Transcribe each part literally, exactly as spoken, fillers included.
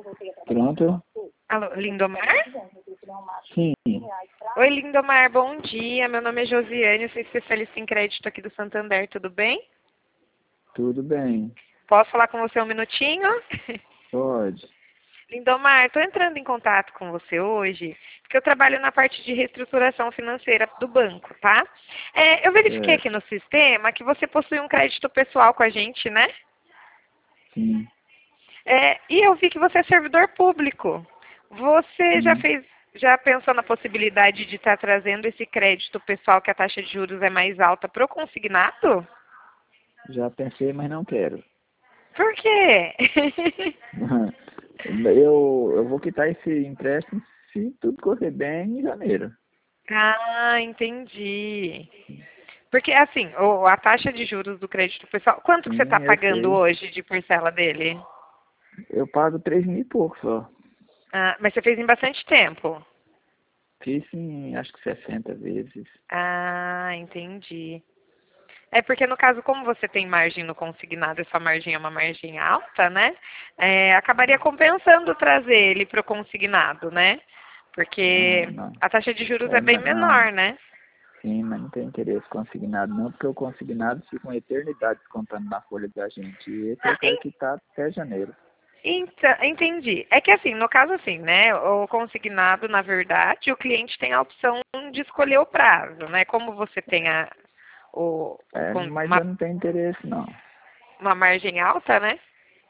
Pronto? Alô, Lindomar? Sim. Oi, Lindomar, bom dia. Meu nome é Josiane, eu sou especialista em crédito aqui do Santander, tudo bem? Tudo bem. Posso falar com você um minutinho? Pode. Lindomar, estou entrando em contato com você hoje, porque eu trabalho na parte de reestruturação financeira do banco, tá? É, eu verifiquei É, aqui no sistema que você possui um crédito pessoal com a gente, né? sim, É, e eu vi que você é servidor público. Você já sim. fez, já pensou na possibilidade de estar trazendo esse crédito pessoal que a taxa de juros é mais alta para o consignado? Já pensei, mas não quero. Por quê? Eu, eu vou quitar esse empréstimo se tudo correr bem em janeiro. Ah, entendi. Porque, assim, o- a taxa de juros do crédito pessoal, quanto que você está Sim, eu pagando sei. hoje de parcela dele? Eu pago três mil e pouco só. Ah, mas você fez em bastante tempo. Fiz em acho que sessenta vezes. Ah, entendi. É porque, no caso, como você tem margem no consignado e sua margem é uma margem alta, né? É, acabaria compensando trazer ele para o consignado, né? Não, Porque não. a taxa de juros É, é bem mas não. menor, né? Sim, mas não tem interesse consignado não, porque o consignado fica uma eternidade descontando na folha da gente. E esse eu Ah, quero quitar até janeiro. Então, entendi. É que assim, no caso assim, né, o consignado, na verdade, o cliente tem a opção de escolher o prazo, né? Como você tem a, o, o É, con- mas uma, eu não tenho interesse não. uma margem alta, né?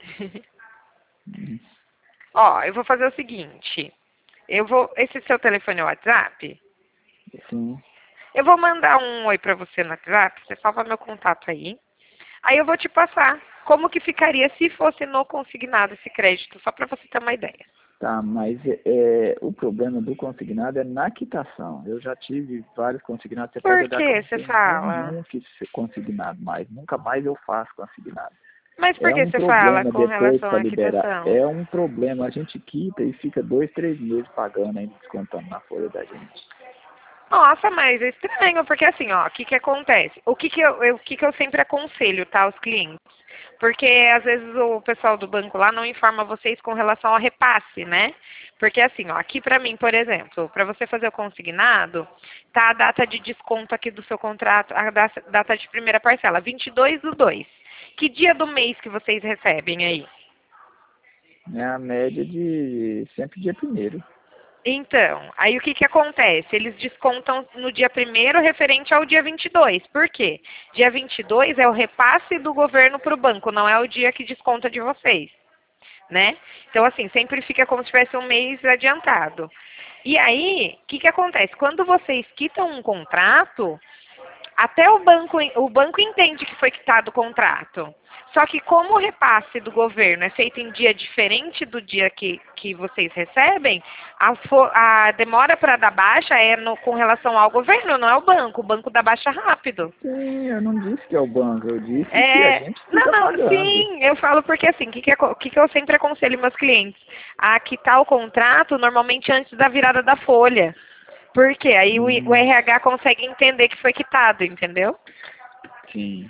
Hum, Ó, eu vou fazer o seguinte. Eu vou, esse seu telefone é o WhatsApp? Sim, Eu vou mandar um oi pra você no WhatsApp, você salva meu contato aí. Aí eu vou te passar como que ficaria se fosse no consignado esse crédito, só pra você ter uma ideia. tá, mas é, o problema do consignado é na quitação. Eu já tive vários consignados. Você pode Por olhar que eu que não você tenho fala? nenhum que ser consignado mais. Nunca mais eu faço consignado. Mas por É que um você fala problema com depois relação para à liberar. quitação? É um problema. A gente quita e fica dois, três meses pagando ainda, descontando na folha da gente. Nossa, mas é estranho, porque assim, ó, o que que acontece? O que que eu, eu- o que que eu sempre aconselho, tá, aos clientes? Porque às vezes o pessoal do banco lá não informa vocês com relação ao repasse, né? Porque assim, ó, aqui pra mim, por exemplo, para você fazer o consignado, tá a data de desconto aqui do seu contrato, a da- data de primeira parcela, vinte e dois do dois. Que dia do mês que vocês recebem aí? É a média de sempre dia primeiro. Então, aí o que que acontece? Eles descontam no dia primeiro referente ao dia vinte e dois. Por quê? Dia vinte e dois é o repasse do governo para o banco, não é o dia que desconta de vocês, né? Então, assim, sempre fica como se tivesse um mês adiantado. E aí, o que que acontece? Quando vocês quitam um contrato, até o banco, o banco entende que foi quitado o contrato. Só que como o repasse do governo é feito em dia diferente do dia que, que vocês recebem, a, fo- a demora para dar baixa é no- com relação ao governo, não é o banco. O banco dá baixa rápido. Sim, eu não disse que é o banco, eu disse que a É, gente não, fica não, pagando. sim, eu falo porque assim, o que, que, aco- que, que eu sempre aconselho meus clientes? A quitar o contrato normalmente antes da virada da folha. Por quê? Aí o, I- o Hum, R H consegue entender que foi quitado, entendeu? sim.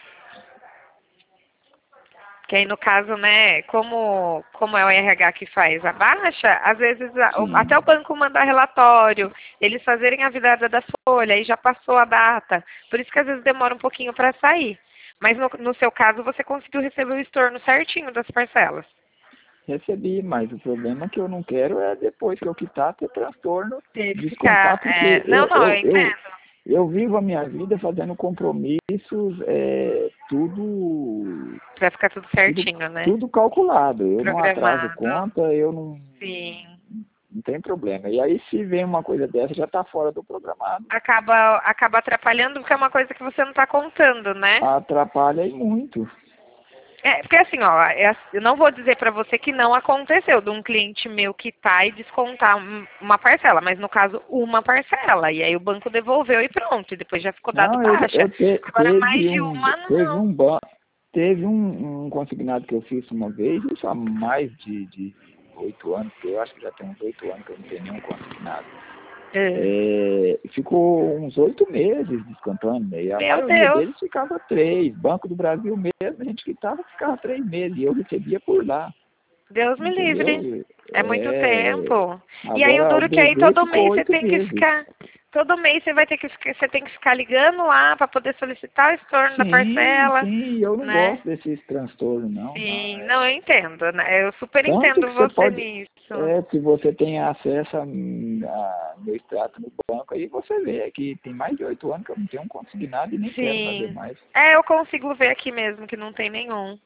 Que aí, no caso, né, como, como é o R H que faz a baixa, às vezes a- o- até o Sim. banco mandar relatório, eles fazerem a virada da folha, aí já passou a data. Por isso que às vezes demora um pouquinho para sair. Mas no, no seu caso, você conseguiu receber o estorno certinho das parcelas. Recebi, mas o problema que eu não quero é depois que eu quitar ter transtorno, Ter que descontar, ficar. porque É, não, eu, não, eu eu, eu, entendo. eu vivo a minha vida fazendo compromissos, é, tudo, Pra ficar tudo tudo, certinho, né? tudo calculado. Eu não atraso Programado. conta, eu não, Sim. não tem problema. E aí se vem uma coisa dessa, já está fora do programado. Acaba, acaba atrapalhando porque é uma coisa que você não está contando, né? Atrapalha e muito. É, porque assim, ó, é ass- eu não vou dizer pra você que não aconteceu de um cliente meu quitar e descontar um- uma parcela, mas no caso, uma parcela. E aí o banco devolveu e pronto, e depois já ficou dado Não, eu, baixa. eu te- Agora, mais teve de um, uma, teve não. um ban teve um, um consignado que eu fiz uma vez, isso há mais de, de oito anos, que eu acho que já tem uns oito anos que eu não tenho nenhum consignado. É. É, ficou uns oito meses descontando, né? E a Meu maioria Deus. deles ficava três. Banco do Brasil mesmo, a gente quitava, ficava três meses, e eu recebia por lá. Deus me livre. entendeu? É muito É, tempo. E aí o agora o duro que aí bebê todo ficou mês você oito tem que meses. ficar. Todo mês você vai ter que ficar, você tem que ficar ligando lá para poder solicitar o estorno da Sim, parcela, sim, eu não né? gosto desses transtornos, não, não. Sim, É. não, eu entendo, né? Eu super Tanto entendo que você você pode, nisso. é, se você tem acesso a, a meu extrato no banco, aí você vê que tem mais de oito anos que eu não tenho um consignado e nem quero fazer Sim. mais. É, eu consigo ver aqui mesmo que não tem nenhum.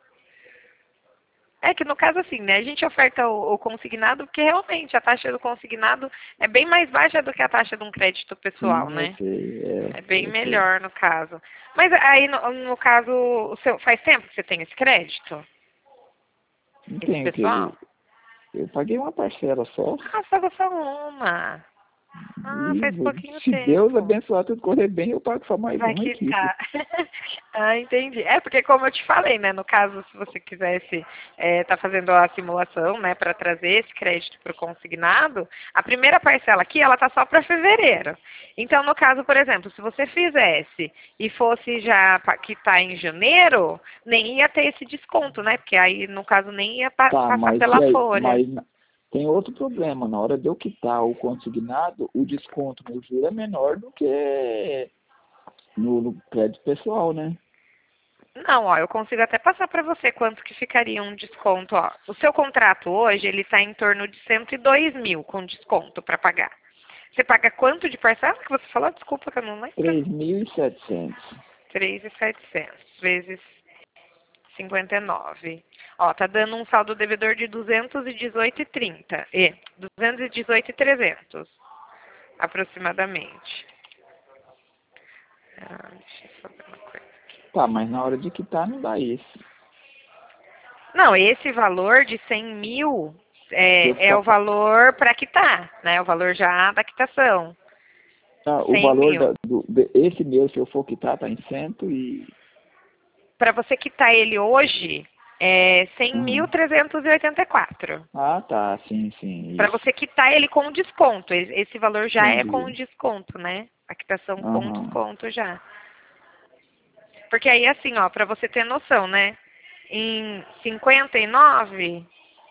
É que no caso assim, né? A gente oferta o, o consignado porque realmente a taxa do consignado é bem mais baixa do que a taxa de um crédito pessoal, Sim, eu né? sei, É é, bem eu sei. melhor no caso. Mas aí no, no caso, o seu, faz tempo que você tem esse crédito? Não Esse tenho pessoal? que. Eu paguei uma parcela só. Ah, pagou só uma. Ah, E faz pouquinho se Deus tempo. abençoar tudo correr bem, eu pago só mais Vai uma equipe. quitar. Ah, entendi. É porque como eu te falei, né? No caso, se você quisesse estar fazendo a simulação, né, para trazer esse crédito para o consignado, a primeira parcela aqui, ela tá só para fevereiro. Então, no caso, por exemplo, se você fizesse e fosse já pa- quitar em janeiro, nem ia ter esse desconto, né? Porque aí, no caso, nem ia pa- Tá, passar mas pela e aí? folha. Mas tem outro problema. Na hora de eu quitar o consignado, o desconto no juro é menor do que no, no crédito pessoal, né? Não, ó, eu consigo até passar para você quanto que ficaria um desconto, ó. O seu contrato hoje, ele está em torno de cento e dois mil com desconto para pagar. Você paga quanto de parcela que você falou? Desculpa que eu não lembro. Três mil e setecentos. três mil e setecentos vezes cinquenta e nove. Ó, tá dando um saldo devedor de duzentos e dezoito e trinta. E duzentos e dezoito e trezentos, aproximadamente. Ah, deixa eu só ver uma coisa. Tá, mas na hora de quitar não dá isso. Não, esse valor de cem mil Se eu é, é ficar, o valor para quitar, né? O valor já da quitação. tá, o cem valor mil. da, do, de- esse meu, se eu for quitar, tá em cento e... Para você quitar ele hoje, é cem mil Uhum. trezentos e oitenta e quatro. Ah, tá, sim, sim, Para isso. você quitar ele com desconto. E- Esse valor já é com Entendi. desconto, né? A quitação com Aham. desconto já. Porque aí, assim, ó, para você ter noção, né? Em cinquenta e nove,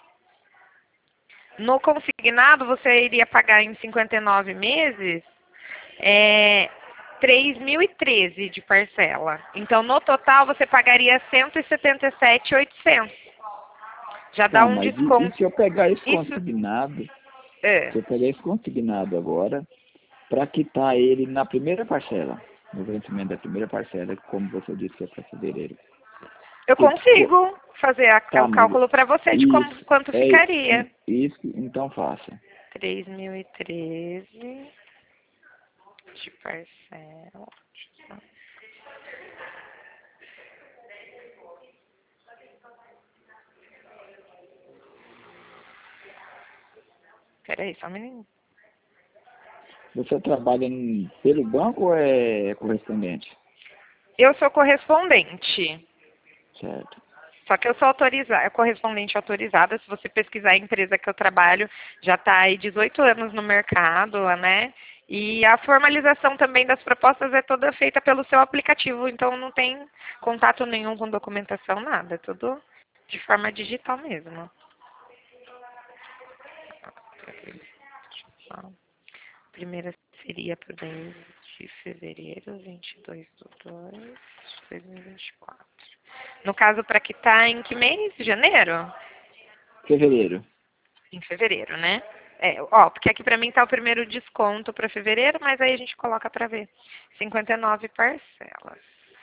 no consignado, você iria pagar em cinquenta e nove meses é, três mil e treze de parcela. Então, no total, você pagaria cento e setenta e sete mil e oitocentos. Já dá Tá, um mas e, e desconto. se eu pegar esse Isso, consignado, é. se eu pegar esse consignado agora, para quitar ele na primeira parcela, no vencimento da primeira parcela, como você disse que é para fevereiro. Eu Que, co- consigo fazer a- tá, o mas cálculo para você de como, isso, quanto é ficaria. i- isso, então faça. três mil e treze de parcela. Peraí, só um minutinho. Você trabalha em- pelo banco ou é correspondente? Eu sou correspondente. Certo. Só que eu sou autorizada, correspondente autorizada. Se você pesquisar a empresa que eu trabalho, já está aí dezoito anos no mercado, né? E a formalização também das propostas é toda feita pelo seu aplicativo, então não tem contato nenhum com documentação, nada. É tudo de forma digital mesmo. A primeira seria para o mês de fevereiro, vinte e dois de dois de dois mil e vinte e quatro. No caso, para quitar em que mês? Janeiro? Fevereiro. Em fevereiro, né? É, ó, porque aqui pra mim tá o primeiro desconto para fevereiro, mas aí a gente coloca pra ver. cinquenta e nove parcelas.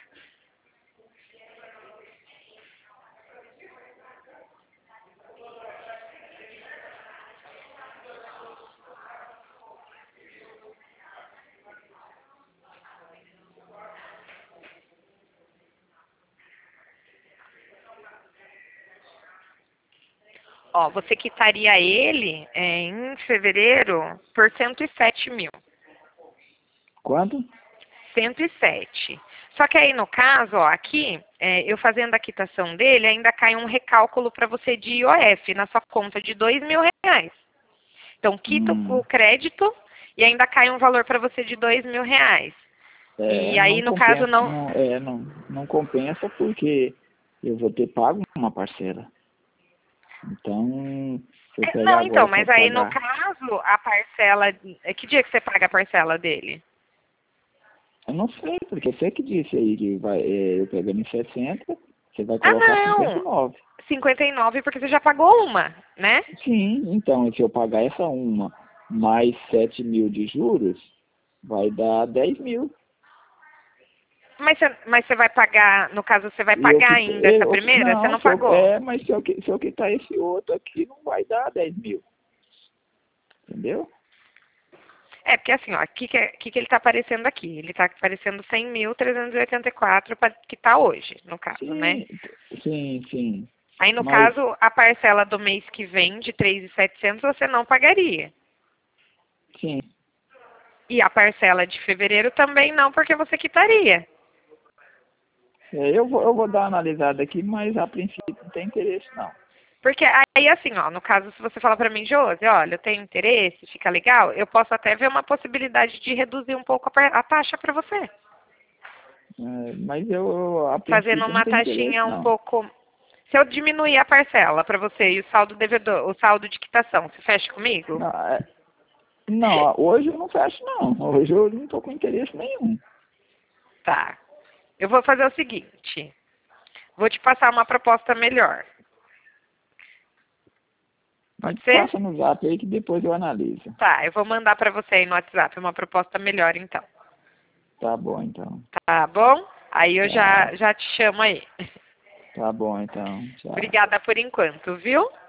Ó, você quitaria ele é, em fevereiro por cento e sete mil. Quanto? cento e sete. Só que aí no caso, ó, aqui, é, eu fazendo a quitação dele, ainda cai um recálculo para você de I O F na sua conta de dois mil reais. Então, quita Hum, o crédito e ainda cai um valor para você de dois mil reais. é, E aí, não no caso, compensa, não. não, é, não, não compensa porque eu vou ter pago uma parcela. Então, se eu É, pegar Não, agora então, para mas aí no pagar, caso, a parcela. é Que dia que você paga a parcela dele? eu não sei, porque você que disse aí que vai, é, eu pegando em sessenta, você vai Ah, colocar cinquenta e não! nove. cinquenta e nove porque você já pagou uma, né? Sim, então, se eu pagar essa uma mais sete mil de juros, vai dar dez mil. Mas você, mas você vai pagar, no caso, você vai E eu pagar que, ainda essa eu, primeira? Você não, não se eu, pagou? é, mas se eu, qui- se eu quitar esse outro aqui, não vai dar dez mil. Entendeu? É, porque assim, ó, o que, que, é- que, que ele tá aparecendo aqui? Ele tá aparecendo cem mil trezentos e oitenta e quatro pra- que tá hoje, no caso, né? Sim, sim, sim. Aí, no Mas, caso, a parcela do mês que vem, de três mil e setecentos, você não pagaria. sim. E a parcela de fevereiro também não, porque você quitaria. É, eu, vou, eu vou dar uma analisada aqui, mas a princípio não tem interesse, não. Porque aí, assim, ó, no caso, se você falar pra mim, Josi, olha, eu tenho interesse, fica legal, eu posso até ver uma possibilidade de reduzir um pouco a, par- a taxa pra você. É, mas eu, eu, a Fazendo princípio, não uma tem interesse, taxinha um não. pouco. Se eu diminuir a parcela pra você e o saldo devedor, o saldo de quitação, você fecha comigo? Não, é, não, hoje eu não fecho, não. Hoje eu não estou com interesse nenhum. Tá. Eu vou fazer o seguinte. Vou te passar uma proposta melhor. Pode ser? Passa no zap aí que depois eu analiso. Tá, eu vou mandar pra você aí no WhatsApp uma proposta melhor, então. Tá bom, então. Tá bom? Aí eu Tá, já, já te chamo aí. tá bom, então. Tchau. Obrigada por enquanto, viu?